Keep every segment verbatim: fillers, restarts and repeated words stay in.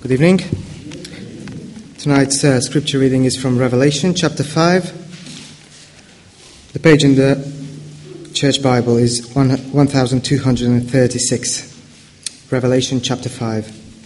Good evening. Tonight's uh, scripture reading is from Revelation chapter five. The page in the Church Bible is one thousand two hundred thirty-six. Revelation chapter five.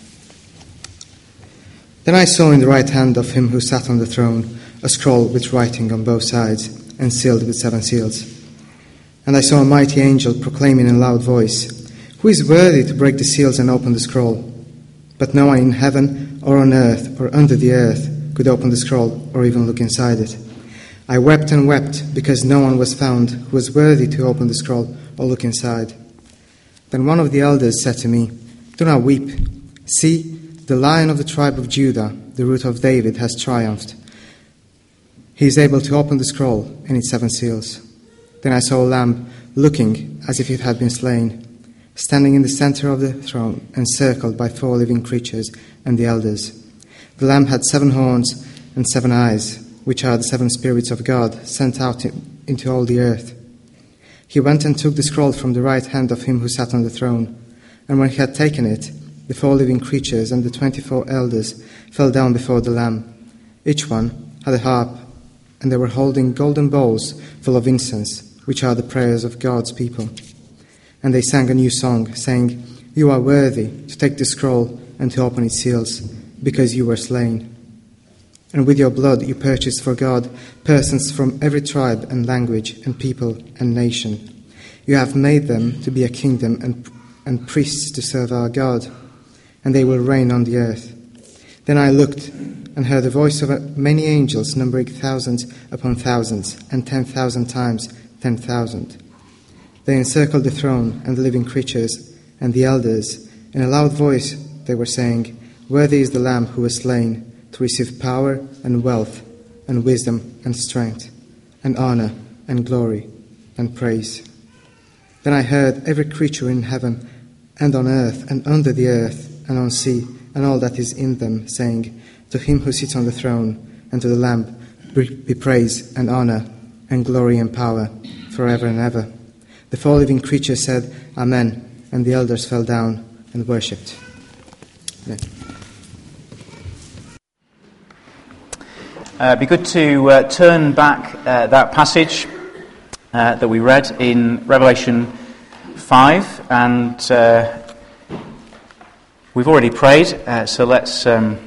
Then I saw in the right hand of him who sat on the throne a scroll with writing on both sides and sealed with seven seals. And I saw a mighty angel proclaiming in a loud voice, "Who is worthy to break the seals and open the scroll?" But no one in heaven or on earth or under the earth could open the scroll or even look inside it. I wept and wept because no one was found who was worthy to open the scroll or look inside. Then one of the elders said to me, "Do not weep. See, the Lion of the tribe of Judah, the Root of David, has triumphed. He is able to open the scroll and its seven seals." Then I saw a lamb looking as if it had been slain, standing in the center of the throne, encircled by four living creatures and the elders. The Lamb had seven horns and seven eyes, which are the seven spirits of God sent out into all the earth. He went and took the scroll from the right hand of him who sat on the throne. And when he had taken it, the four living creatures and the twenty-four elders fell down before the Lamb. Each one had a harp, and they were holding golden bowls full of incense, which are the prayers of God's people. And they sang a new song, saying, "You are worthy to take the scroll and to open its seals, because you were slain. And with your blood you purchased for God persons from every tribe and language and people and nation. You have made them to be a kingdom and, and priests to serve our God, and they will reign on the earth." Then I looked and heard the voice of many angels, numbering thousands upon thousands, and ten thousand times ten thousand. They encircled the throne and the living creatures and the elders. In a loud voice they were saying, "Worthy is the Lamb who was slain to receive power and wealth and wisdom and strength and honor and glory and praise." Then I heard every creature in heaven and on earth and under the earth and on sea and all that is in them, saying, "To him who sits on the throne and to the Lamb be praise and honor and glory and power forever and ever." The four living creatures said, "Amen," and the elders fell down and worshipped. Amen. Uh, it'd be good to uh, turn back uh, that passage uh, that we read in Revelation five, and uh, we've already prayed, uh, so let's um,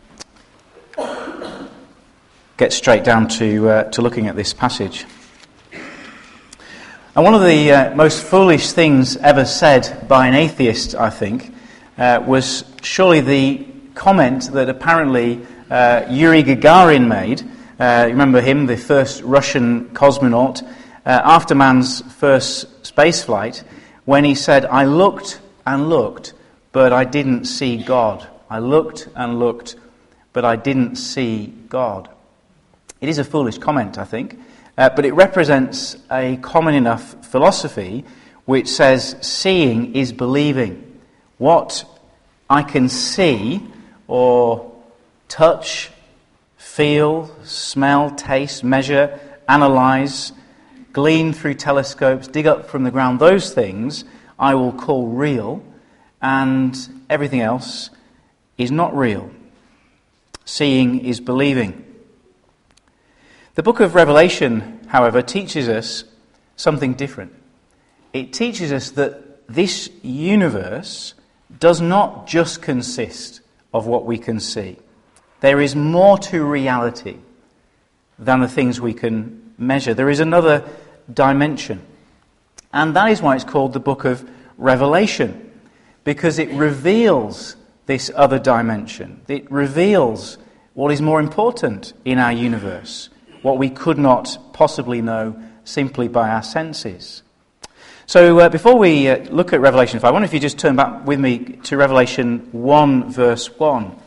get straight down to uh, to looking at this passage. And one of the uh, most foolish things ever said by an atheist, I think, uh, was surely the comment that apparently uh, Yuri Gagarin made. Uh, you remember him, the first Russian cosmonaut, uh, after man's first space flight, when he said, "I looked and looked, but I didn't see God. I looked and looked, but I didn't see God." It is a foolish comment, I think. Uh, but it represents a common enough philosophy which says seeing is believing. What I can see or touch, feel, smell, taste, measure, analyze, glean through telescopes, dig up from the ground, those things I will call real, and everything else is not real. Seeing is believing. The book of Revelation, however, teaches us something different. It teaches us that this universe does not just consist of what we can see. There is more to reality than the things we can measure. There is another dimension. And that is why it's called the book of Revelation, because it reveals this other dimension. It reveals what is more important in our universe, what we could not possibly know simply by our senses. So uh, before we uh, look at Revelation five, I wonder if you just turn back with me to Revelation one, verse one,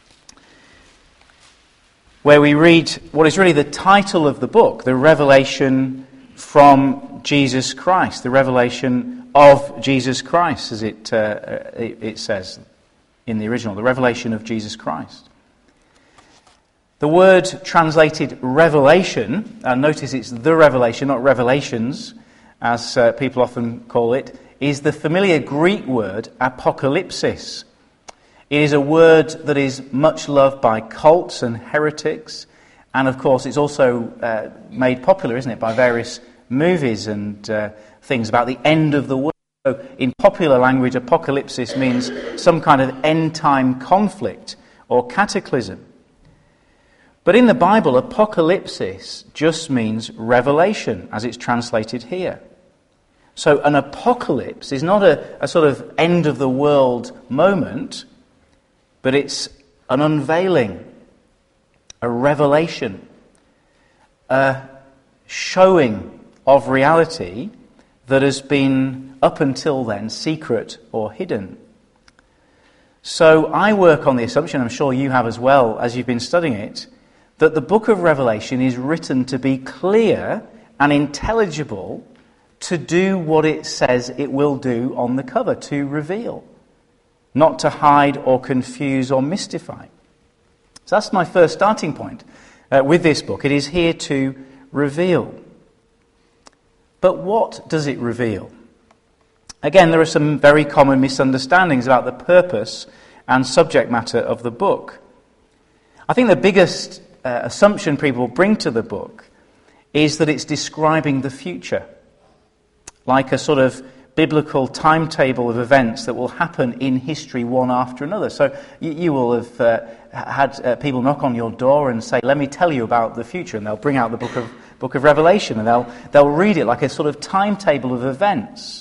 where we read what is really the title of the book, the revelation from Jesus Christ, the revelation of Jesus Christ, as it, uh, it, it says in the original, the revelation of Jesus Christ. The word translated revelation, and notice it's the revelation, not revelations, as uh, people often call it, is the familiar Greek word apocalypsis. It is a word that is much loved by cults and heretics, and of course it's also uh, made popular, isn't it, by various movies and uh, things about the end of the world. So in popular language, apocalypsis means some kind of end-time conflict or cataclysm. But in the Bible, apocalypsis just means revelation, as it's translated here. So an apocalypse is not a, a sort of end-of-the-world moment, but it's an unveiling, a revelation, a showing of reality that has been, up until then, secret or hidden. So I work on the assumption, I'm sure you have as well as you've been studying it, that the book of Revelation is written to be clear and intelligible, to do what it says it will do on the cover, to reveal, not to hide or confuse or mystify. So that's my first starting point uh, with this book. It is here to reveal. But what does it reveal? Again, there are some very common misunderstandings about the purpose and subject matter of the book. I think the biggest uh, assumption people bring to the book is that it's describing the future, like a sort of biblical timetable of events that will happen in history one after another. So you, you will have uh, had uh, people knock on your door and say, "Let me tell you about the future," and they'll bring out the book of book of Revelation and they'll they'll read it like a sort of timetable of events.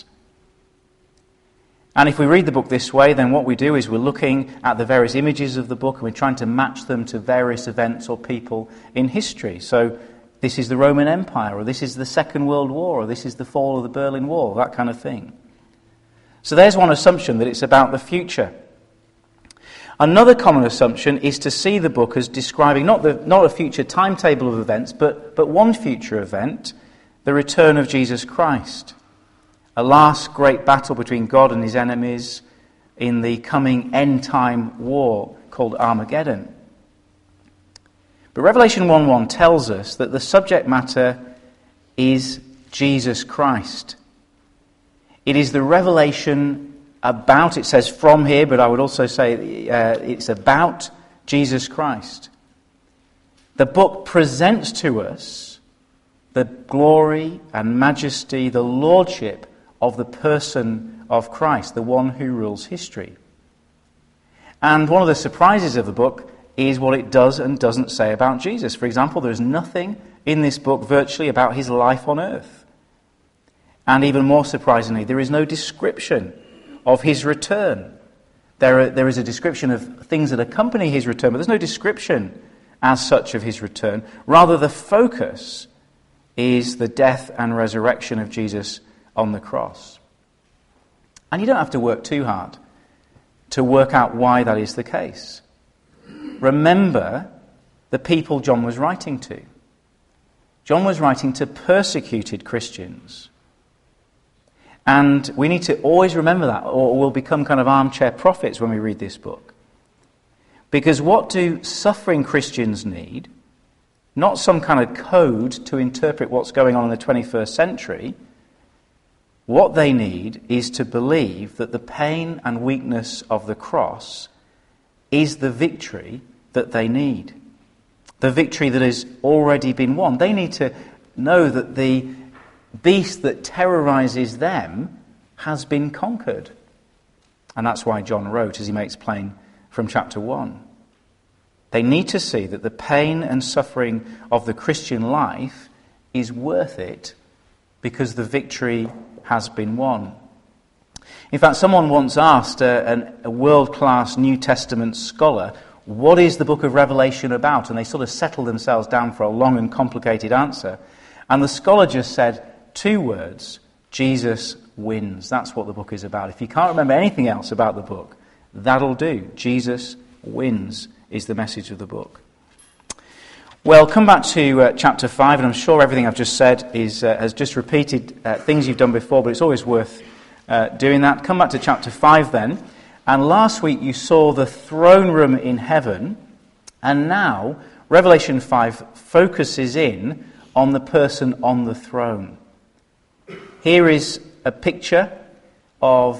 And if we read the book this way, then what we do is we're looking at the various images of the book and we're trying to match them to various events or people in history. So this is the Roman Empire, or this is the Second World War, or this is the fall of the Berlin Wall, that kind of thing. So there's one assumption, that it's about the future. Another common assumption is to see the book as describing not the not a future timetable of events, but, but one future event, the return of Jesus Christ. A last great battle between God and his enemies in the coming end-time war called Armageddon. But Revelation one one tells us that the subject matter is Jesus Christ. It is the revelation about, it says from here, but I would also say uh, it's about Jesus Christ. The book presents to us the glory and majesty, the lordship of the person of Christ, the one who rules history. And one of the surprises of the book is what it does and doesn't say about Jesus. For example, there's nothing in this book virtually about his life on earth. And even more surprisingly, there is no description of his return. There, are, there is a description of things that accompany his return, but there's no description as such of his return. Rather, the focus is the death and resurrection of Jesus on the cross. And you don't have to work too hard to work out why that is the case. Remember the people John was writing to. John was writing to persecuted Christians. And we need to always remember that, or we'll become kind of armchair prophets when we read this book. Because what do suffering Christians need? Not some kind of code to interpret what's going on in the twenty-first century. What they need is to believe that the pain and weakness of the cross is the victory that they need. The victory that has already been won. They need to know that the beast that terrorizes them has been conquered. And that's why John wrote, as he makes plain from chapter one. They need to see that the pain and suffering of the Christian life is worth it because the victory has been won. In fact, someone once asked a, a world-class New Testament scholar, what is the book of Revelation about? And they sort of settled themselves down for a long and complicated answer. And the scholar just said two words, Jesus wins. That's what the book is about. If you can't remember anything else about the book, that'll do. Jesus wins is the message of the book. Well, come back to uh, chapter five, and I'm sure everything I've just said is uh, has just repeated uh, things you've done before, but it's always worth uh, doing that. Come back to chapter five then. And last week you saw the throne room in heaven, and now Revelation five focuses in on the person on the throne. Here is a picture of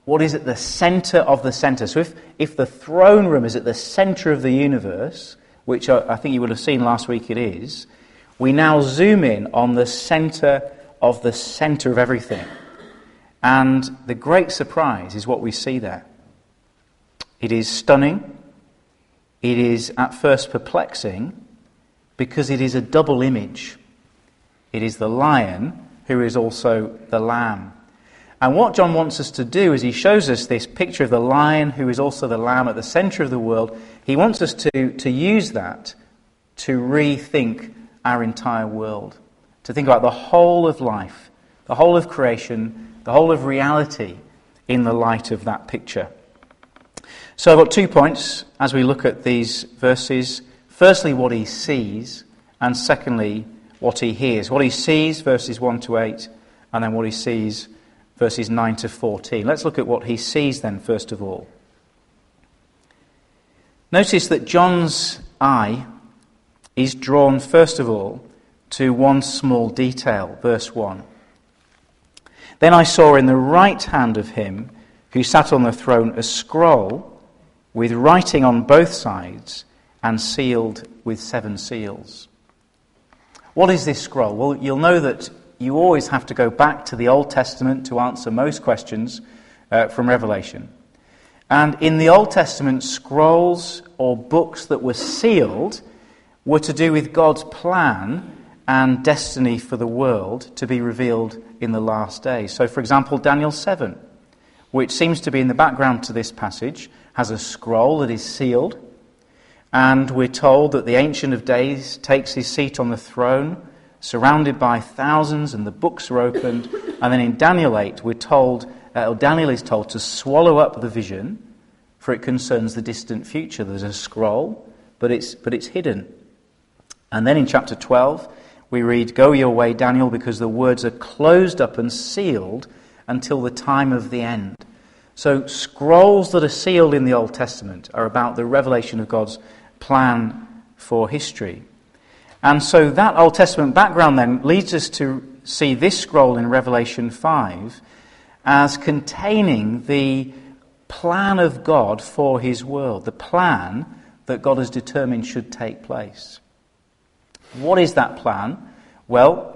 what is at the centre of the centre. So if, if the throne room is at the centre of the universe, which I think you would have seen last week it is, we now zoom in on the centre of the centre of everything. And the great surprise is what we see there. It is stunning. It is at first perplexing because it is a double image. It is the lion who is also the lamb. And what John wants us to do is he shows us this picture of the lion who is also the lamb at the centre of the world. He wants us to, to use that to rethink our entire world, to think about the whole of life, the whole of creation, the whole of reality in the light of that picture. So I've got two points as we look at these verses. Firstly, what he sees, and secondly, what he hears. What he sees, verses one to eight, and then what he sees, verses nine to fourteen. Let's look at what he sees then, first of all. Notice that John's eye is drawn, first of all, to one small detail, verse one. Then I saw in the right hand of him who sat on the throne a scroll with writing on both sides and sealed with seven seals. What is this scroll? Well, you'll know that you always have to go back to the Old Testament to answer most questions uh, from Revelation. And in the Old Testament, scrolls or books that were sealed were to do with God's plan and destiny for the world to be revealed in the last days. So, for example, Daniel seven, which seems to be in the background to this passage, has a scroll that is sealed. And we're told that the Ancient of Days takes his seat on the throne, surrounded by thousands, and the books are opened. And then in Daniel eight, we're told, uh, or Daniel is told to swallow up the vision, for it concerns the distant future. There's a scroll, but it's but it's hidden. And then in chapter twelve, we read, "Go your way, Daniel, because the words are closed up and sealed until the time of the end." So scrolls that are sealed in the Old Testament are about the revelation of God's plan for history. And so that Old Testament background then leads us to see this scroll in Revelation five as containing the plan of God for his world, the plan that God has determined should take place. What is that plan? Well,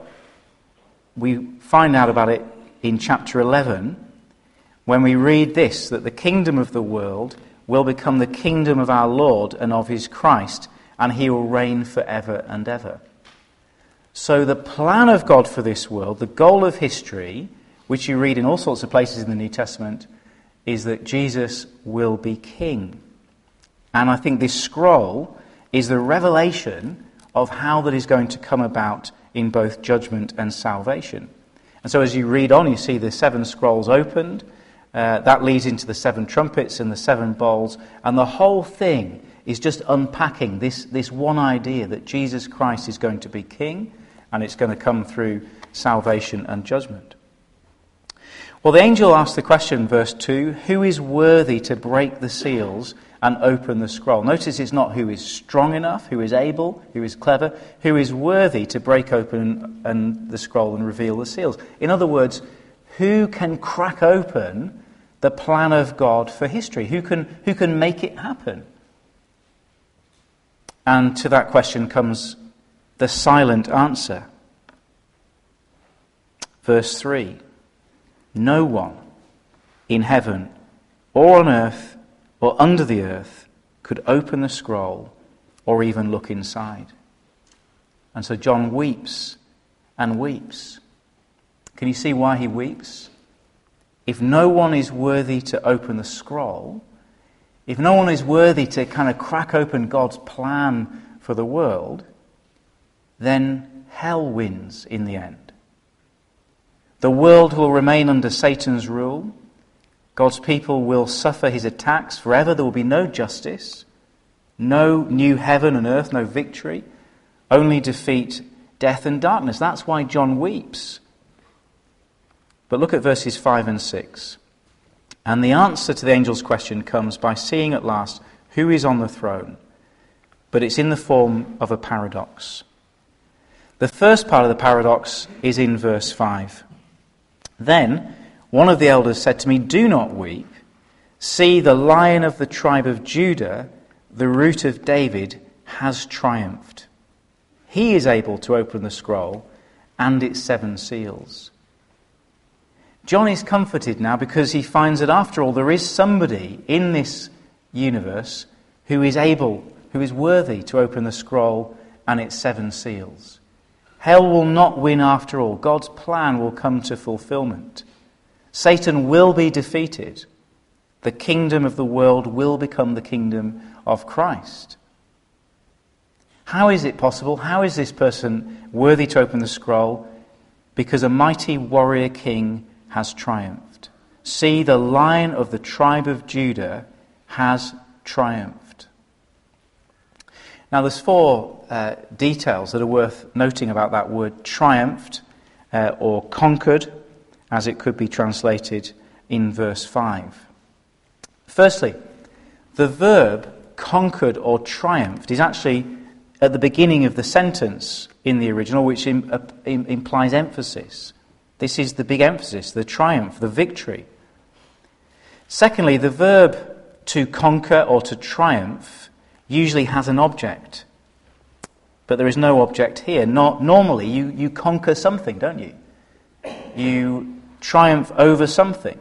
we find out about it in chapter eleven when we read this, that the kingdom of the world will become the kingdom of our Lord and of his Christ, and he will reign forever and ever. So the plan of God for this world, the goal of history, which you read in all sorts of places in the New Testament, is that Jesus will be king. And I think this scroll is the revelation of how that is going to come about in both judgment and salvation. And so as you read on, you see the seven scrolls opened. Uh, that leads into the seven trumpets and the seven bowls. And the whole thing is just unpacking this, this one idea that Jesus Christ is going to be king, and it's going to come through salvation and judgment. Well, the angel asked the question, verse two, who is worthy to break the seals and open the scroll? Notice it's not who is strong enough, who is able, who is clever, who is worthy to break open and the scroll and reveal the seals. In other words, who can crack open the plan of God for history? Who can, who can make it happen? And to that question comes the silent answer. Verse three, no one in heaven or on earth or under the earth could open the scroll or even look inside. And so John weeps and weeps. Can you see why he weeps? If no one is worthy to open the scroll, if no one is worthy to kind of crack open God's plan for the world, then hell wins in the end. The world will remain under Satan's rule. God's people will suffer his attacks forever. There will be no justice, no new heaven and earth, no victory, only defeat, death and darkness. That's why John weeps. But look at verses five and six. And the answer to the angel's question comes by seeing at last who is on the throne. But it's in the form of a paradox. The first part of the paradox is in verse five. Then one of the elders said to me, "Do not weep. See, the Lion of the tribe of Judah, the Root of David, has triumphed. He is able to open the scroll and its seven seals." John is comforted now because he finds that after all there is somebody in this universe who is able, who is worthy to open the scroll and its seven seals. Hell will not win after all. God's plan will come to fulfillment. Satan will be defeated. The kingdom of the world will become the kingdom of Christ. How is it possible? How is this person worthy to open the scroll? Because a mighty warrior king has triumphed. See, the Lion of the tribe of Judah has triumphed. Now there's four uh, details that are worth noting about that word triumphed uh, or conquered, as it could be translated in verse five. Firstly, the verb conquered or triumphed is actually at the beginning of the sentence in the original, which im- uh, im- implies emphasis. This is the big emphasis, the triumph, the victory. Secondly, the verb to conquer or to triumph usually has an object. But there is no object here. Not, normally, you, you conquer something, don't you? You triumph over something.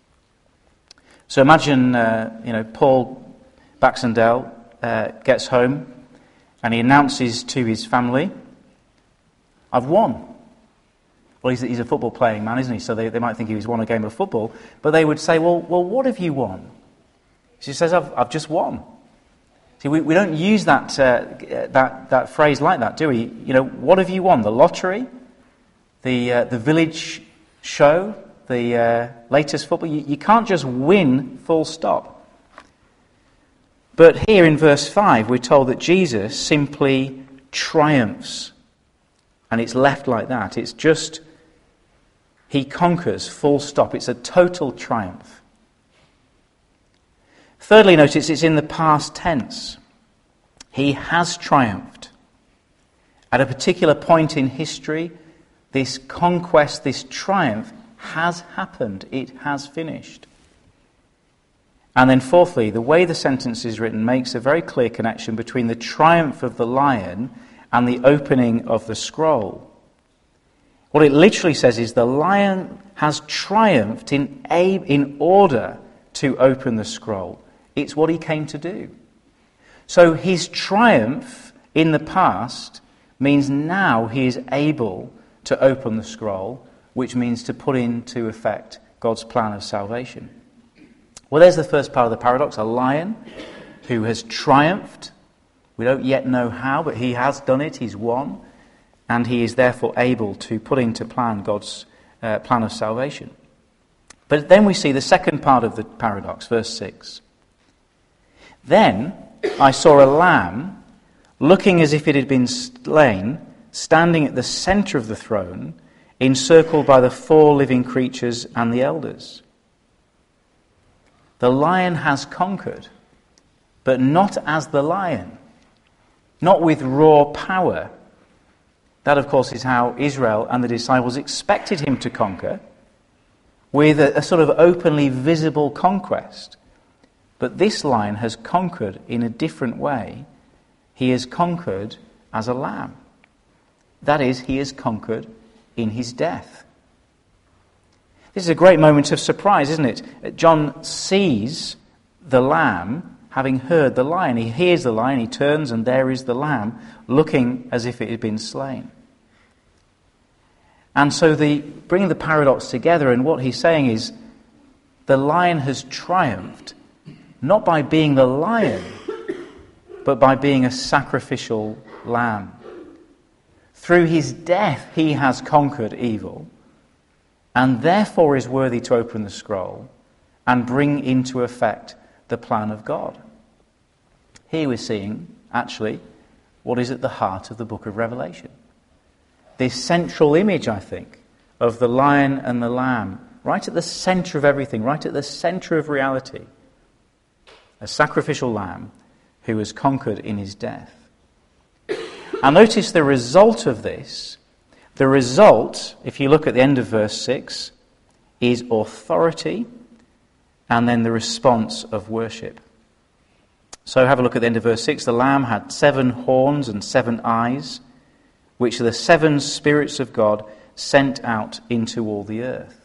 So imagine, uh, you know, Paul Baxendale uh, gets home and he announces to his family, "I've won." Well, he's, he's a football-playing man, isn't he? So they, they might think he's won a game of football. But they would say, well, well, what have you won? She says, I've, I've just won. See, we, we don't use that, uh, that that phrase like that, do we? You know, what have you won? The lottery? The, uh, the village show? The uh, latest football? You, you can't just win full stop. But here in verse five, we're told that Jesus simply triumphs. And it's left like that. It's just, he conquers, full stop. It's a total triumph. Thirdly, notice it's in the past tense. He has triumphed. At a particular point in history, this conquest, this triumph has happened. It has finished. And then fourthly, the way the sentence is written makes a very clear connection between the triumph of the lion and the opening of the scroll. What it literally says is the lion has triumphed in, a, in order to open the scroll. It's what he came to do. So his triumph in the past means now he is able to open the scroll, which means to put into effect God's plan of salvation. Well, there's the first part of the paradox, a lion who has triumphed. We don't yet know how, but he has done it, he's won, and he is therefore able to put into plan God's uh, plan of salvation. But then we see the second part of the paradox, verse six. Then I saw a lamb, looking as if it had been slain, standing at the centre of the throne, encircled by the four living creatures and the elders. The lion has conquered, but not as the lion. Not with raw power. That, of course, is how Israel and the disciples expected him to conquer, with a, a sort of openly visible conquest. But this lion has conquered in a different way. He has conquered as a lamb. That is, he has conquered in his death. This is a great moment of surprise, isn't it? John sees the lamb, having heard the lion. He hears the lion, he turns, and there is the lamb, looking as if it had been slain. And so the bringing the paradox together, and what he's saying is, the lion has triumphed, not by being the lion, but by being a sacrificial lamb. Through his death, he has conquered evil, and therefore is worthy to open the scroll and bring into effect the plan of God. Here we're seeing, actually, what is at the heart of the book of Revelation. This central image, I think, of the lion and the lamb, right at the centre of everything, right at the centre of reality. A sacrificial lamb who has conquered in his death. And notice the result of this. The result, if you look at the end of verse six, is authority, and then the response of worship. So have a look at the end of verse six. The Lamb had seven horns and seven eyes, which are the seven spirits of God sent out into all the earth.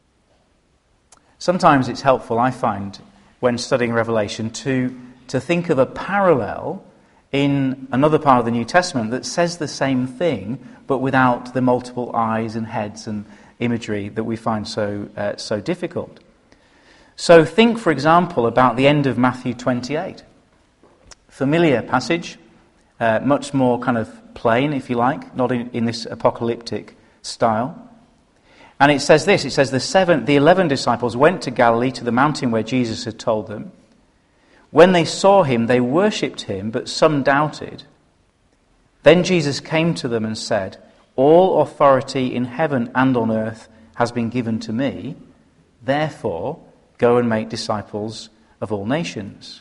Sometimes it's helpful, I find, when studying Revelation, to, to think of a parallel in another part of the New Testament that says the same thing, but without the multiple eyes and heads and imagery that we find so uh, so difficult. So think, for example, about the end of Matthew twenty-eight. Familiar passage, uh, much more kind of plain, if you like, not in, in this apocalyptic style. And it says this, it says, the seven, the eleven disciples went to Galilee to the mountain where Jesus had told them. When they saw him, they worshipped him, but some doubted. Then Jesus came to them and said, all authority in heaven and on earth has been given to me. Therefore, go and make disciples of all nations.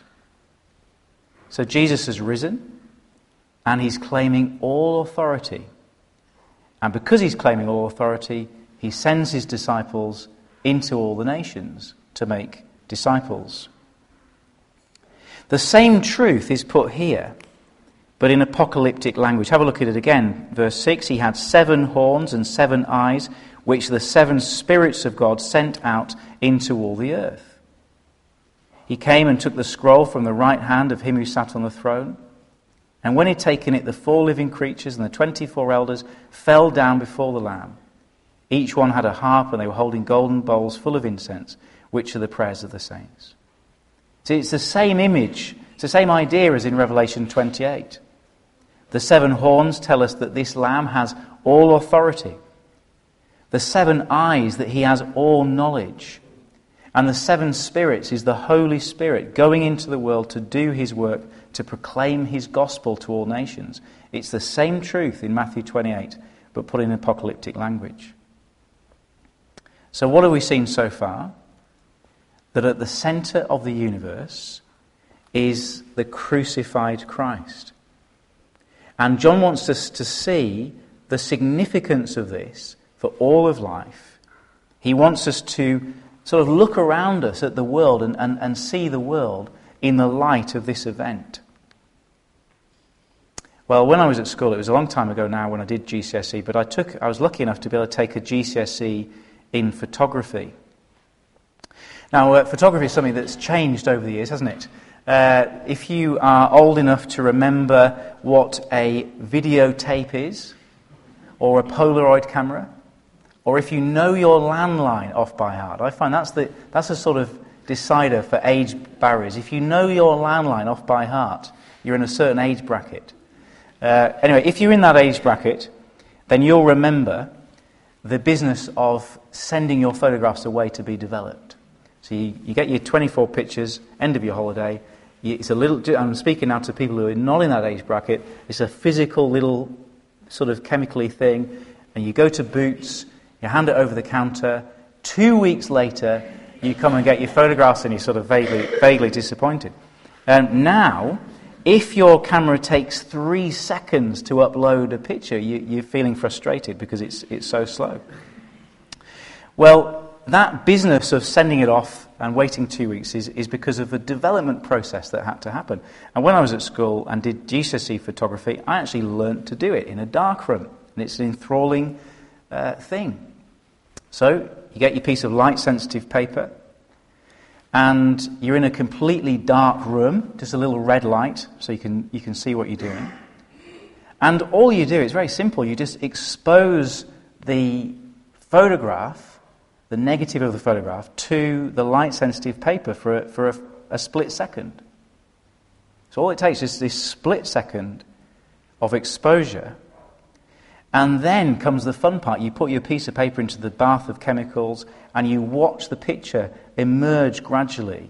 So Jesus has risen, and he's claiming all authority. And because he's claiming all authority, he sends his disciples into all the nations to make disciples. The same truth is put here, but in apocalyptic language. Have a look at it again. Verse six, he had seven horns and seven eyes, which the seven spirits of God sent out into all the earth. He came and took the scroll from the right hand of him who sat on the throne. And when he had taken it, the four living creatures and the twenty-four elders fell down before the Lamb. Each one had a harp, and they were holding golden bowls full of incense, which are the prayers of the saints. See, it's the same image, it's the same idea as in Revelation twenty-eight. The seven horns tell us that this Lamb has all authority. The seven eyes, that he has all knowledge. And the seven spirits is the Holy Spirit going into the world to do his work, to proclaim his gospel to all nations. It's the same truth in Matthew twenty-eight, but put in apocalyptic language. So what have we seen so far? That at the centre of the universe is the crucified Christ. And John wants us to see the significance of this for all of life. He wants us to sort of look around us at the world and, and, and see the world in the light of this event. Well, when I was at school, it was a long time ago now when I did G C S E, but I took I was lucky enough to be able to take a G C S E in photography. Now, uh, photography is something that's changed over the years, hasn't it? Uh, if you are old enough to remember what a videotape is, or a Polaroid camera, or if you know your landline off by heart, I find that's the that's a sort of decider for age barriers. If you know your landline off by heart, you're in a certain age bracket. Uh, anyway, if you're in that age bracket, then you'll remember the business of sending your photographs away to be developed. So you, you get your twenty-four pictures, end of your holiday. You, it's a little. I'm speaking now to people who are not in that age bracket. It's a physical little sort of chemically thing, and you go to Boots, you hand it over the counter. Two weeks later, you come and get your photographs, and you're sort of vaguely, vaguely disappointed. And now, if your camera takes three seconds to upload a picture, you, you're feeling frustrated because it's it's so slow. Well, that business of sending it off and waiting two weeks is, is because of the development process that had to happen. And when I was at school and did G C S E photography, I actually learnt to do it in a darkroom. And it's an enthralling uh, thing. So you get your piece of light-sensitive paper, and you're in a completely dark room, just a little red light, so you can you can see what you're doing. And all you do, it's very simple, you just expose the photograph, the negative of the photograph, to the light-sensitive paper for a, for a, a split second. So all it takes is this split second of exposure, and then comes the fun part. You put your piece of paper into the bath of chemicals, and you watch the picture emerge gradually.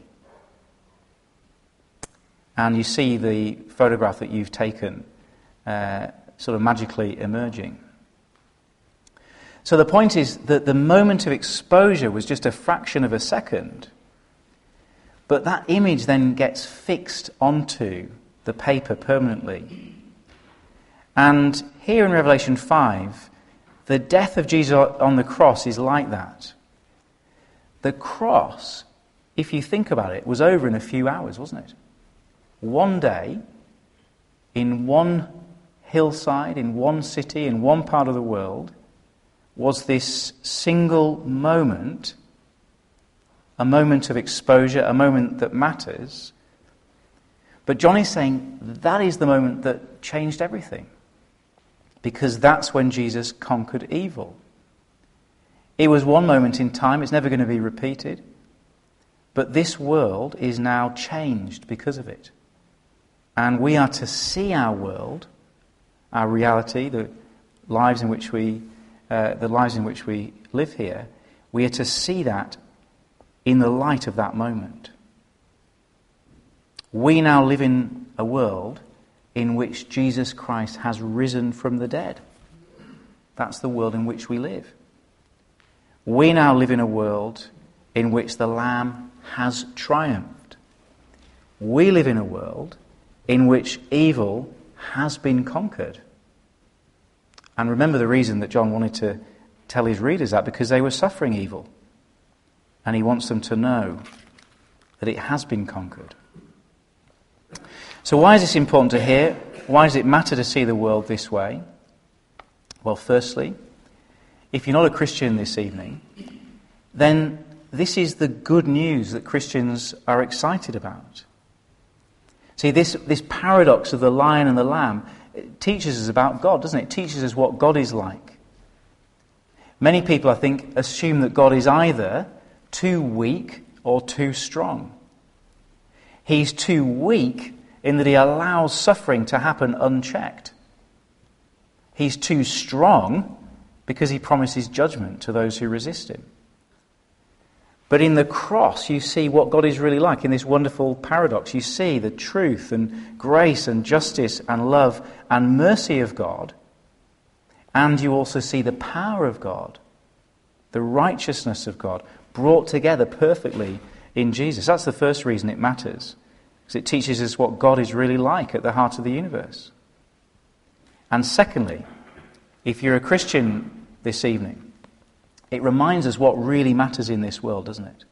And you see the photograph that you've taken uh, sort of magically emerging. So the point is that the moment of exposure was just a fraction of a second, but that image then gets fixed onto the paper permanently. And here in Revelation five, the death of Jesus on the cross is like that. The cross, if you think about it, was over in a few hours, wasn't it? One day, in one hillside, in one city, in one part of the world, was this single moment, a moment of exposure, a moment that matters. But John is saying that is the moment that changed everything, because that's when Jesus conquered evil. It was one moment in time, it's never going to be repeated, but this world is now changed because of it. And we are to see our world, our reality, the lives in which we, uh, the lives in which we live here, we are to see that in the light of that moment. We now live in a world in which Jesus Christ has risen from the dead. That's the world in which we live. We now live in a world in which the Lamb has triumphed. We live in a world in which evil has been conquered. And remember the reason that John wanted to tell his readers that, because they were suffering evil. And he wants them to know that it has been conquered. So why is this important to hear? Why does it matter to see the world this way? Well, firstly, if you're not a Christian this evening, then this is the good news that Christians are excited about. See, this, this paradox of the lion and the lamb teaches us about God, doesn't it? It teaches us what God is like. Many people, I think, assume that God is either too weak or too strong. He's too weak in that he allows suffering to happen unchecked. He's too strong because he promises judgment to those who resist him. But in the cross, you see what God is really like. In this wonderful paradox, you see the truth and grace and justice and love and mercy of God. And you also see the power of God, the righteousness of God, brought together perfectly in Jesus. That's the first reason it matters, because it teaches us what God is really like at the heart of the universe. And secondly, if you're a Christian this evening, it reminds us what really matters in this world, doesn't it?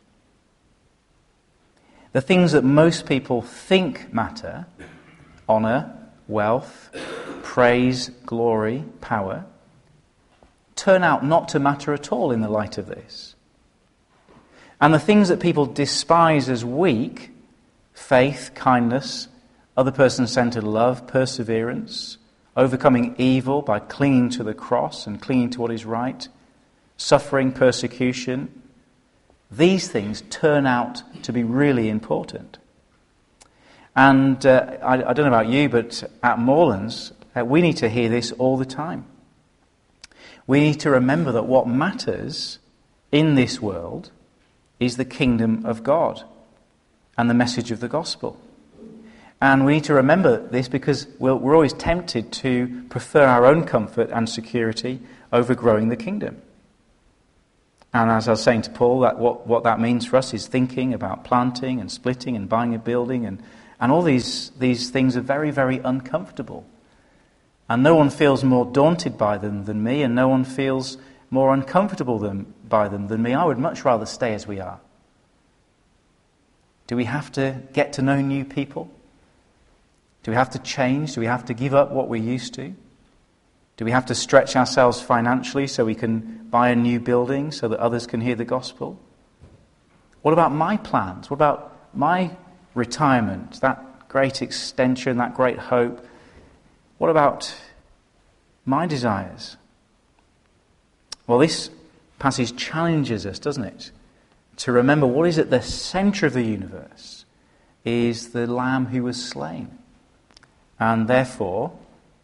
The things that most people think matter, honour, wealth, praise, glory, power, turn out not to matter at all in the light of this. And the things that people despise as weak, faith, kindness, other person-centered love, perseverance, overcoming evil by clinging to the cross and clinging to what is right, suffering, persecution, these things turn out to be really important. And uh, I, I don't know about you, but at Moorlands, uh, we need to hear this all the time. We need to remember that what matters in this world is the kingdom of God and the message of the gospel. And we need to remember this because we're, we're always tempted to prefer our own comfort and security over growing the kingdom. And as I was saying to Paul, that what, what that means for us is thinking about planting and splitting and buying a building, and, and all these, these things are very, very uncomfortable. And no one feels more daunted by them than me, and no one feels more uncomfortable than, by them than me. I would much rather stay as we are. Do we have to get to know new people? Do we have to change? Do we have to give up what we're used to? Do we have to stretch ourselves financially so we can buy a new building so that others can hear the gospel? What about my plans? What about my retirement, that great extension, that great hope? What about my desires? Well, this passage challenges us, doesn't it? To remember what is at the centre of the universe is the Lamb who was slain. And therefore,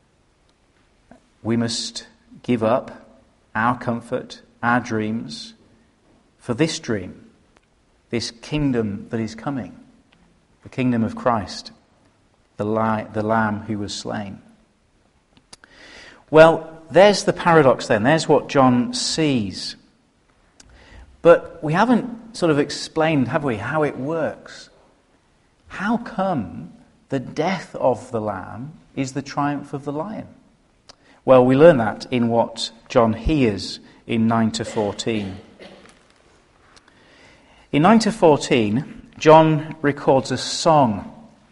we must give up our comfort, our dreams, for this dream, this kingdom that is coming, the kingdom of Christ, the, li- the Lamb who was slain. Well, there's the paradox then. There's what John sees. But we haven't sort of explained, have we, how it works. How come the death of the Lamb is the triumph of the lion? Well, we learn that in what John hears in nine to fourteen. In nine to fourteen, John records a song.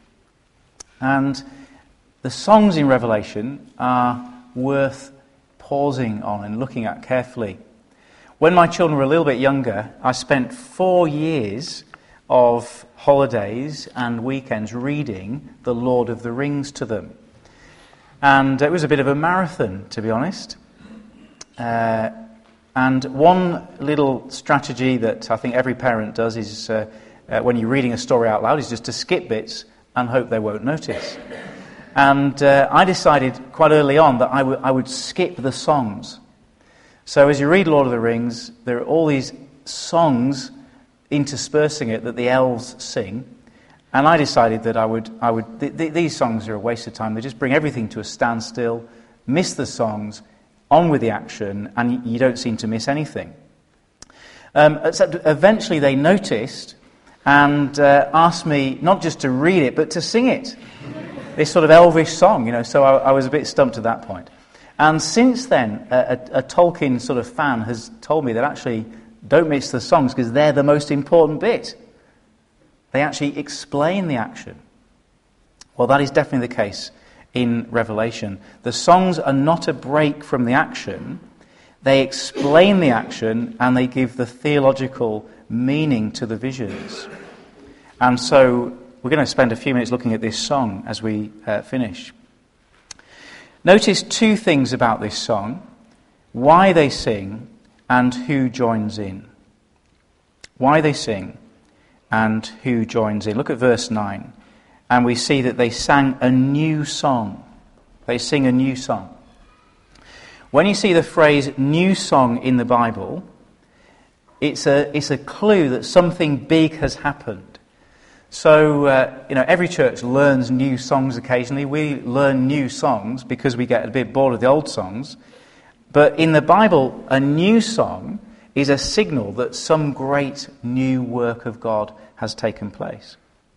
And the songs in Revelation are worth pausing on and looking at carefully. When my children were a little bit younger, I spent four years of holidays and weekends reading The Lord of the Rings to them. And it was a bit of a marathon, to be honest. Uh, and one little strategy that I think every parent does is, uh, uh, when you're reading a story out loud, is just to skip bits and hope they won't notice. And uh, I decided quite early on that I, w- I would skip the songs. So as you read Lord of the Rings, there are all these songs interspersing it that the elves sing. And I decided that I would, I would. Th- th- these songs are a waste of time. They just bring everything to a standstill, miss the songs, on with the action, and y- you don't seem to miss anything. Um, except eventually they noticed and uh, asked me not just to read it, but to sing it. This sort of elvish song, you know, so I, I was a bit stumped at that point. And since then, a, a, a Tolkien sort of fan has told me that actually don't miss the songs because they're the most important bit. They actually explain the action. Well, that is definitely the case in Revelation. The songs are not a break from the action. They explain the action and they give the theological meaning to the visions. And so we're going to spend a few minutes looking at this song as we uh, finish. Notice two things about this song: why they sing and who joins in. Why they sing and who joins in. Look at verse nine, and we see that they sang a new song. They sing a new song. When you see the phrase new song in the Bible, it's a, it's a clue that something big has happened. So, uh, you know, every church learns new songs occasionally. We learn new songs because we get a bit bored of the old songs. But in the Bible, a new song is a signal that some great new work of God has taken place.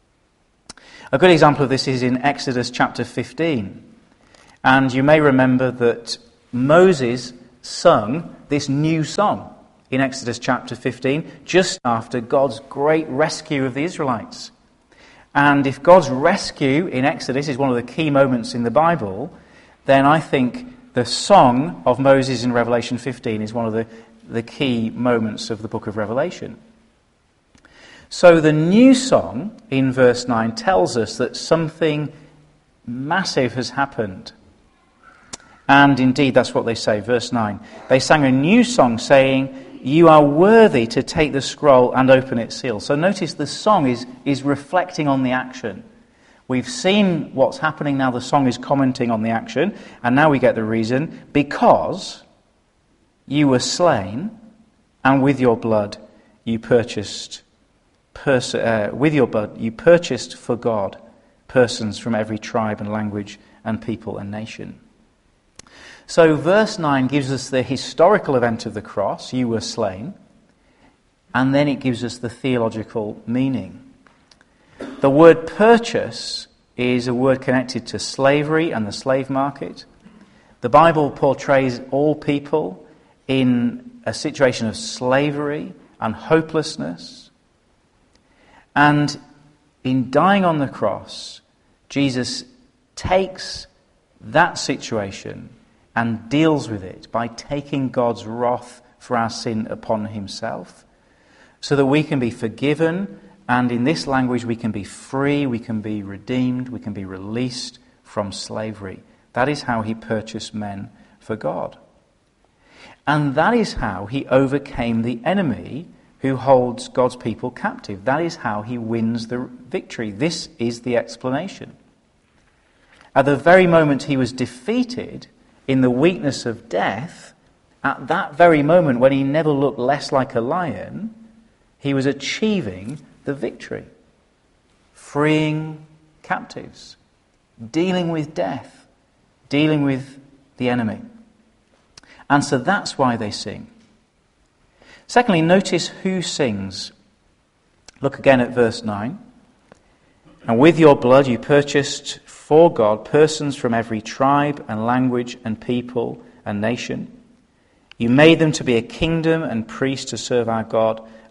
A good example of this is in Exodus chapter fifteen. And you may remember that Moses sung this new song in Exodus chapter fifteen, just after God's great rescue of the Israelites. And if God's rescue in Exodus is one of the key moments in the Bible, then I think the song of Moses in Revelation fifteen is one of the, the key moments of the book of Revelation. So the new song in verse nine tells us that something massive has happened. And indeed, that's what they say, verse nine. They sang a new song saying, "You are worthy to take the scroll and open its seal." So notice the song is, is reflecting on the action. We've seen what's happening now. The song is commenting on the action. And now we get the reason. Because you were slain, and with your blood you purchased, pers- uh, with your blood you purchased for God persons from every tribe and language and people and nation. So verse nine gives us the historical event of the cross, you were slain, and then it gives us the theological meaning. The word purchase is a word connected to slavery and the slave market. The Bible portrays all people in a situation of slavery and hopelessness. And in dying on the cross, Jesus takes that situation and deals with it by taking God's wrath for our sin upon himself, so that we can be forgiven, and in this language we can be free, we can be redeemed, we can be released from slavery. That is how he purchased men for God. And that is how he overcame the enemy who holds God's people captive. That is how he wins the victory. This is the explanation. At the very moment he was defeated in the weakness of death, at that very moment when he never looked less like a lion, he was achieving the victory, freeing captives, dealing with death, dealing with the enemy. And so that's why they sing. Secondly, notice who sings. Look again at verse nine. "And with your blood you purchased for God persons from every tribe and language and people and nation. You made them to be a kingdom and priests to serve our God,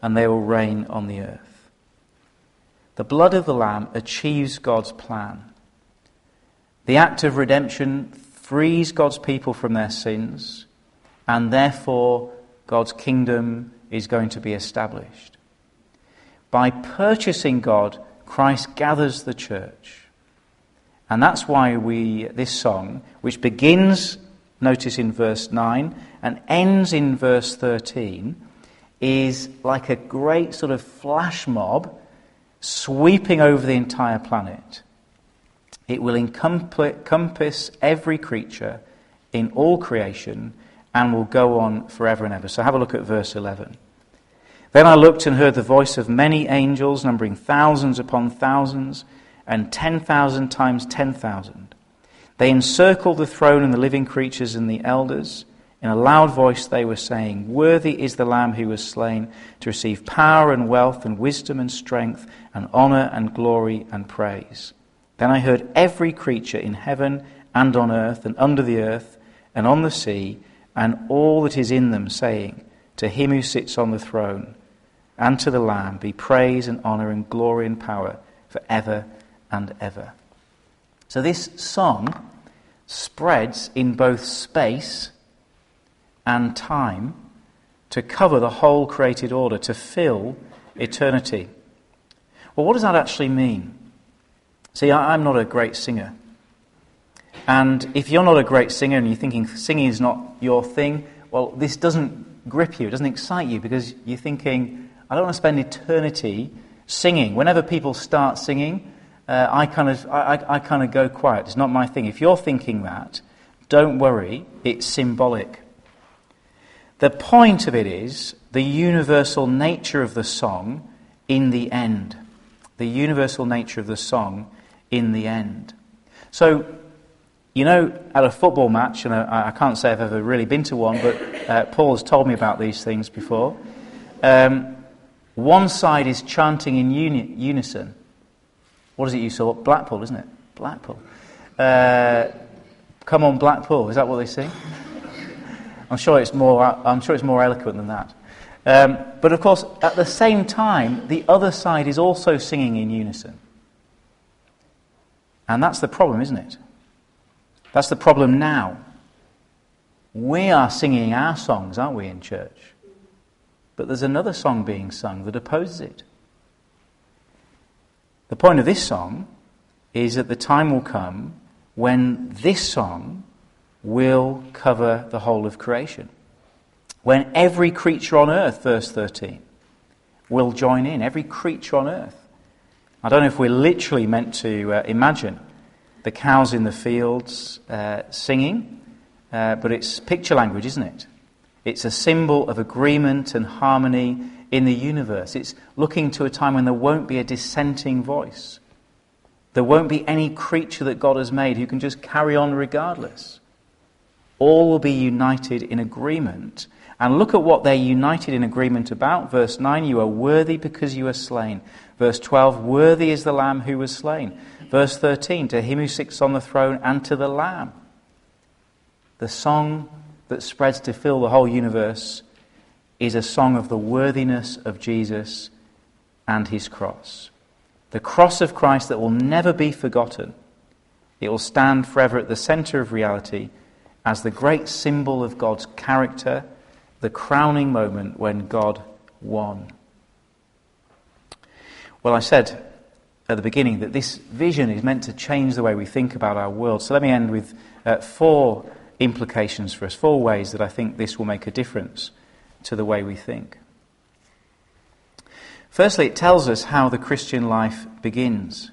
and they will reign on the earth. The blood of the Lamb achieves God's plan. The act of redemption frees God's people from their sins, and therefore God's kingdom is going to be established. By purchasing God, Christ gathers the church. And that's why we this song, which begins, notice in verse nine, and ends in verse thirteen, is like a great sort of flash mob sweeping over the entire planet. It will encompass every creature in all creation and will go on forever and ever. So have a look at verse eleven. Then I looked and heard the voice of many angels, numbering thousands upon thousands, and ten thousand times ten thousand. They encircled the throne and the living creatures and the elders. In a loud voice they were saying, "Worthy is the Lamb who was slain to receive power and wealth and wisdom and strength and honor and glory and praise." Then I heard every creature in heaven and on earth and under the earth and on the sea and all that is in them saying, "To him who sits on the throne and to the Lamb be praise and honor and glory and power forever and ever." So this song spreads in both space and time to cover the whole created order, to fill eternity. Well, what does that actually mean? See, I'm not a great singer. And if you're not a great singer and you're thinking singing is not your thing, well, this doesn't grip you, it doesn't excite you, because you're thinking, I don't want to spend eternity singing. Whenever people start singing, uh, I kind of I, I, I kind of go quiet. It's not my thing. If you're thinking that, don't worry, it's symbolic. The point of it is the universal nature of the song in the end. The universal nature of the song in the end. So, you know, at a football match, and I, I can't say I've ever really been to one, but uh, Paul has told me about these things before. Um, one side is chanting in uni- unison. What is it you saw? Blackpool, isn't it? Blackpool. Uh, come on, Blackpool. Is that what they sing? I'm sure it's more. I'm sure it's more eloquent than that. Um, but of course, at the same time, the other side is also singing in unison. And that's the problem, isn't it? That's the problem now. We are singing our songs, aren't we, in church? But there's another song being sung that opposes it. The point of this song is that the time will come when this song will cover the whole of creation. When every creature on earth, verse thirteen, will join in. Every creature on earth. I don't know if we're literally meant to uh, imagine the cows in the fields uh, singing, uh, but it's picture language, isn't it? It's a symbol of agreement and harmony in the universe. It's looking to a time when there won't be a dissenting voice. There won't be any creature that God has made who can just carry on regardless. All will be united in agreement. And look at what they're united in agreement about. Verse nine, you are worthy because you are slain. Verse twelve, worthy is the Lamb who was slain. Verse thirteen, to him who sits on the throne and to the Lamb. The song that spreads to fill the whole universe is a song of the worthiness of Jesus and his cross. The cross of Christ that will never be forgotten. It will stand forever at the centre of reality as the great symbol of God's character, the crowning moment when God won. Well, I said at the beginning that this vision is meant to change the way we think about our world. So let me end with uh, four implications for us, four ways that I think this will make a difference to the way we think. Firstly, it tells us how the Christian life begins.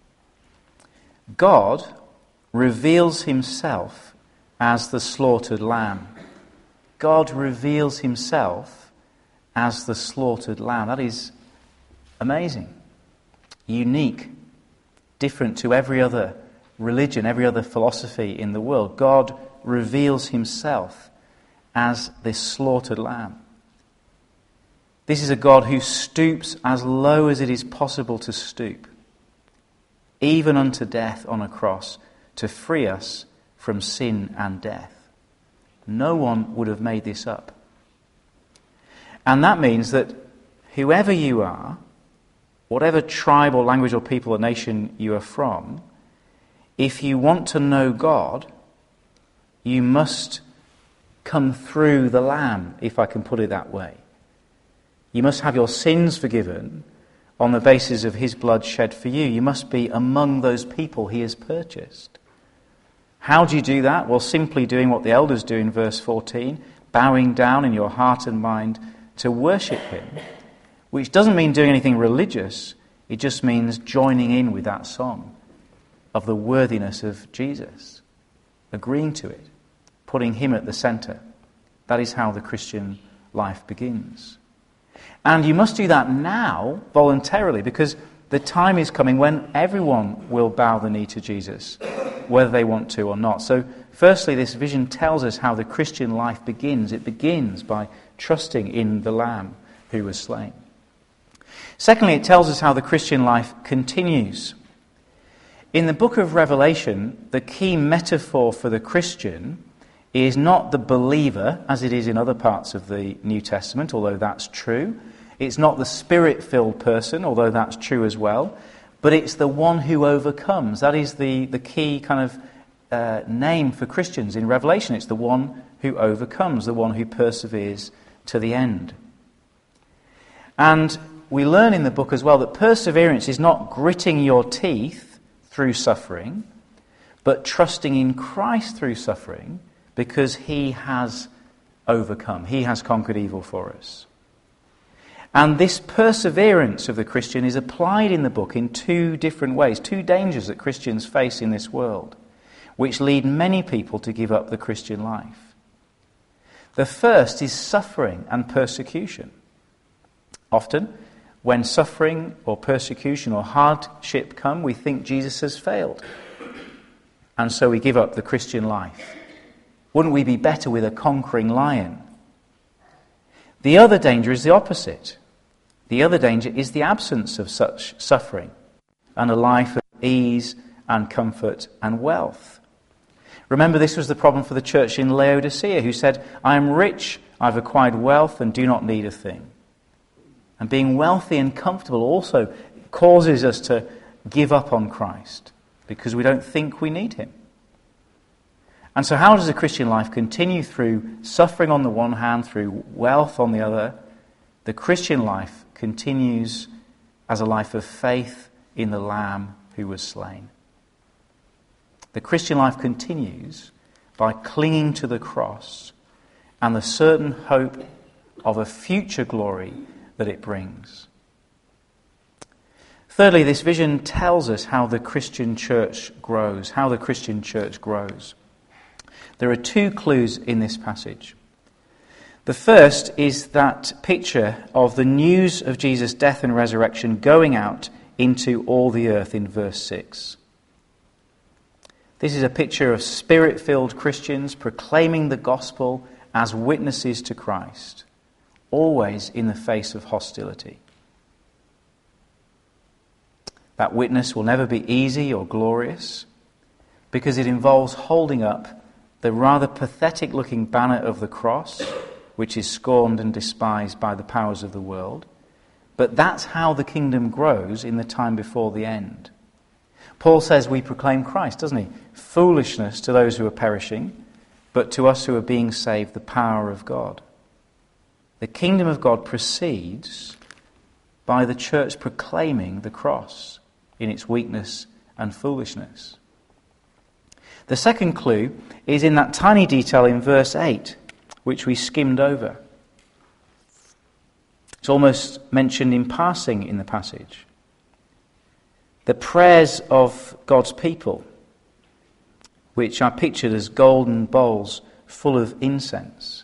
God reveals himself as the slaughtered lamb. God reveals himself as the slaughtered lamb. That is amazing, unique, different to every other religion, every other philosophy in the world. God reveals himself as this slaughtered lamb. This is a God who stoops as low as it is possible to stoop, even unto death on a cross, to free us from sin and death. No one would have made this up. And that means that whoever you are, whatever tribe or language or people or nation you are from, if you want to know God, you must come through the Lamb, if I can put it that way. You must have your sins forgiven on the basis of his blood shed for you. You must be among those people he has purchased. How do you do that? Well, simply doing what the elders do in verse fourteen, bowing down in your heart and mind to worship him, which doesn't mean doing anything religious. It just means joining in with that song of the worthiness of Jesus, agreeing to it, putting him at the centre. That is how the Christian life begins. And you must do that now, voluntarily, because the time is coming when everyone will bow the knee to Jesus, whether they want to or not. So, firstly, this vision tells us how the Christian life begins. It begins by trusting in the Lamb who was slain. Secondly, it tells us how the Christian life continues. In the book of Revelation, the key metaphor for the Christian is not the believer, as it is in other parts of the New Testament, although that's true. It's not the Spirit-filled person, although that's true as well. But it's the one who overcomes. That is the, the key kind of uh, name for Christians in Revelation. It's the one who overcomes, the one who perseveres to the end. And we learn in the book as well that perseverance is not gritting your teeth through suffering, but trusting in Christ through suffering, because he has overcome. He has conquered evil for us. And this perseverance of the Christian is applied in the book in two different ways, two dangers that Christians face in this world, which lead many people to give up the Christian life. The first is suffering and persecution. Often, when suffering or persecution or hardship come, we think Jesus has failed. And so we give up the Christian life. Wouldn't we be better with a conquering lion? The other danger is the opposite. The other danger is the absence of such suffering and a life of ease and comfort and wealth. Remember, this was the problem for the church in Laodicea, who said, I am rich, I've acquired wealth and do not need a thing. And being wealthy and comfortable also causes us to give up on Christ because we don't think we need him. And so how does the Christian life continue? Through suffering on the one hand, through wealth on the other. The Christian life continues as a life of faith in the Lamb who was slain. The Christian life continues by clinging to the cross and the certain hope of a future glory that it brings. Thirdly, this vision tells us how the Christian church grows, how the Christian church grows. There are two clues in this passage. The first is that picture of the news of Jesus' death and resurrection going out into all the earth in verse six. This is a picture of Spirit-filled Christians proclaiming the gospel as witnesses to Christ, always in the face of hostility. That witness will never be easy or glorious because it involves holding up the rather pathetic-looking banner of the cross, which is scorned and despised by the powers of the world. But that's how the kingdom grows in the time before the end. Paul says we proclaim Christ, doesn't he? Foolishness to those who are perishing, but to us who are being saved, the power of God. The kingdom of God proceeds by the church proclaiming the cross in its weakness and foolishness. The second clue is in that tiny detail in verse eight, which we skimmed over. It's almost mentioned in passing in the passage. The prayers of God's people, which are pictured as golden bowls full of incense.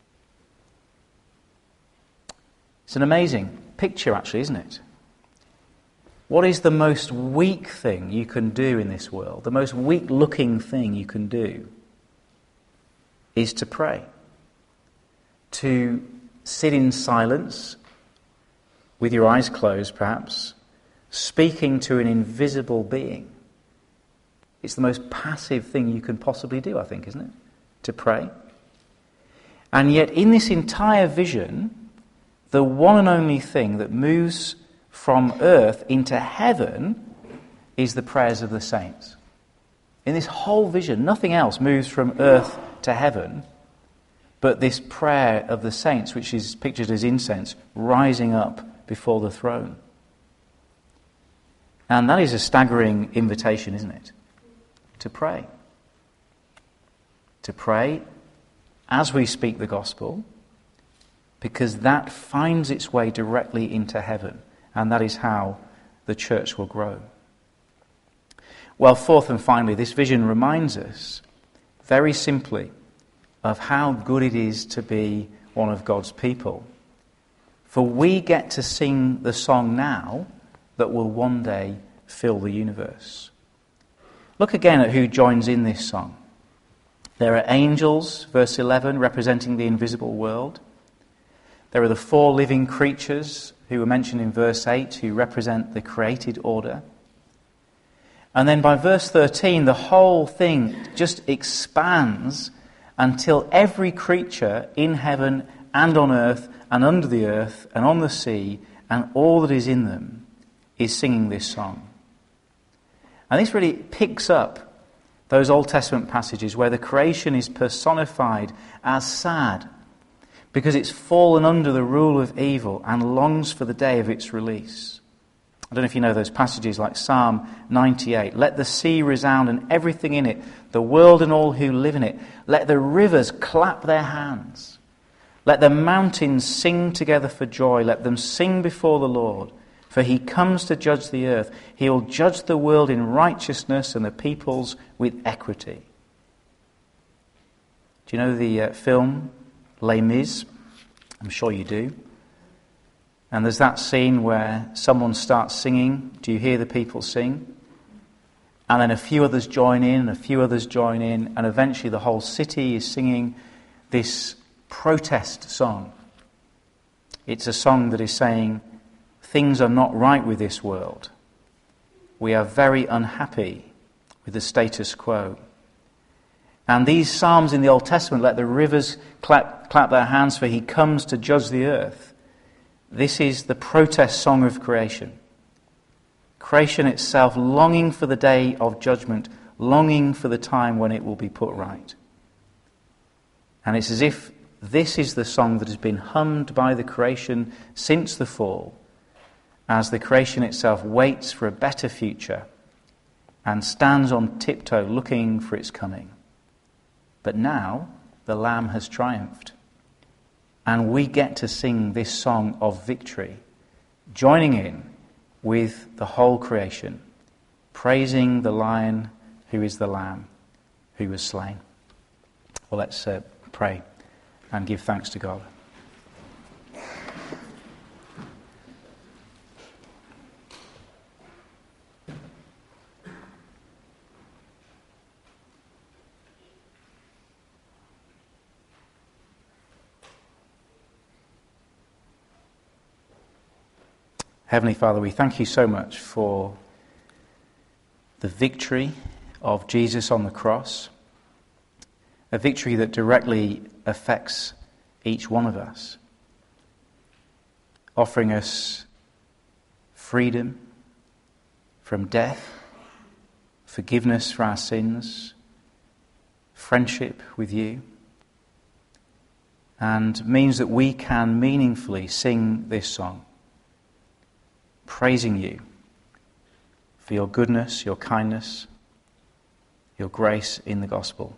It's an amazing picture, actually, isn't it? What is the most weak thing you can do in this world? The most weak-looking thing you can do is to pray. To sit in silence, with your eyes closed perhaps, speaking to an invisible being. It's the most passive thing you can possibly do, I think, isn't it? To pray. And yet in this entire vision, the one and only thing that moves from earth into heaven is the prayers of the saints. In this whole vision, nothing else moves from earth to heaven but this prayer of the saints, which is pictured as incense, rising up before the throne. And that is a staggering invitation, isn't it? To pray. To pray as we speak the gospel, because that finds its way directly into heaven, and that is how the church will grow. Well, fourth and finally, this vision reminds us, very simply, of how good it is to be one of God's people. For we get to sing the song now that will one day fill the universe. Look again at who joins in this song. There are angels, verse eleven, representing the invisible world. There are the four living creatures who are mentioned in verse eight, who represent the created order. And then by verse thirteen, the whole thing just expands until every creature in heaven and on earth and under the earth and on the sea and all that is in them is singing this song. And this really picks up those Old Testament passages where the creation is personified as sad because it's fallen under the rule of evil and longs for the day of its release. I don't know if you know those passages like Psalm ninety-eight. Let the sea resound and everything in it, the world and all who live in it. Let the rivers clap their hands. Let the mountains sing together for joy. Let them sing before the Lord. For he comes to judge the earth. He will judge the world in righteousness and the peoples with equity. Do you know the uh, film Les Mis? I'm sure you do. And there's that scene where someone starts singing. Do you hear the people sing? And then a few others join in, and a few others join in, and eventually the whole city is singing this protest song. It's a song that is saying, things are not right with this world. We are very unhappy with the status quo. And these psalms in the Old Testament, let the rivers clap, clap their hands, for he comes to judge the earth. This is the protest song of creation. Creation itself longing for the day of judgment, longing for the time when it will be put right. And it's as if this is the song that has been hummed by the creation since the fall, as the creation itself waits for a better future and stands on tiptoe looking for its coming. But now the Lamb has triumphed. And we get to sing this song of victory, joining in with the whole creation, praising the Lion who is the Lamb who was slain. Well, let's uh, pray and give thanks to God. Heavenly Father, we thank you so much for the victory of Jesus on the cross, a victory that directly affects each one of us, offering us freedom from death, forgiveness for our sins, friendship with you, and means that we can meaningfully sing this song, praising you for your goodness, your kindness, your grace in the gospel.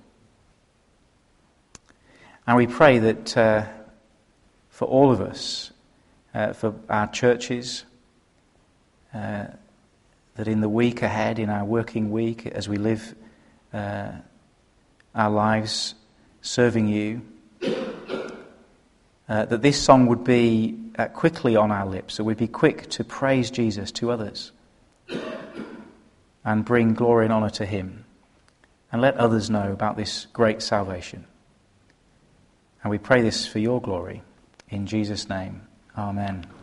And we pray that uh, for all of us, uh, for our churches, uh, that in the week ahead, in our working week, as we live uh, our lives serving you, uh, that this song would be uh, quickly on our lips, that we'd be quick to praise Jesus to others and bring glory and honour to him, and let others know about this great salvation. And we pray this for your glory. In Jesus' name, amen.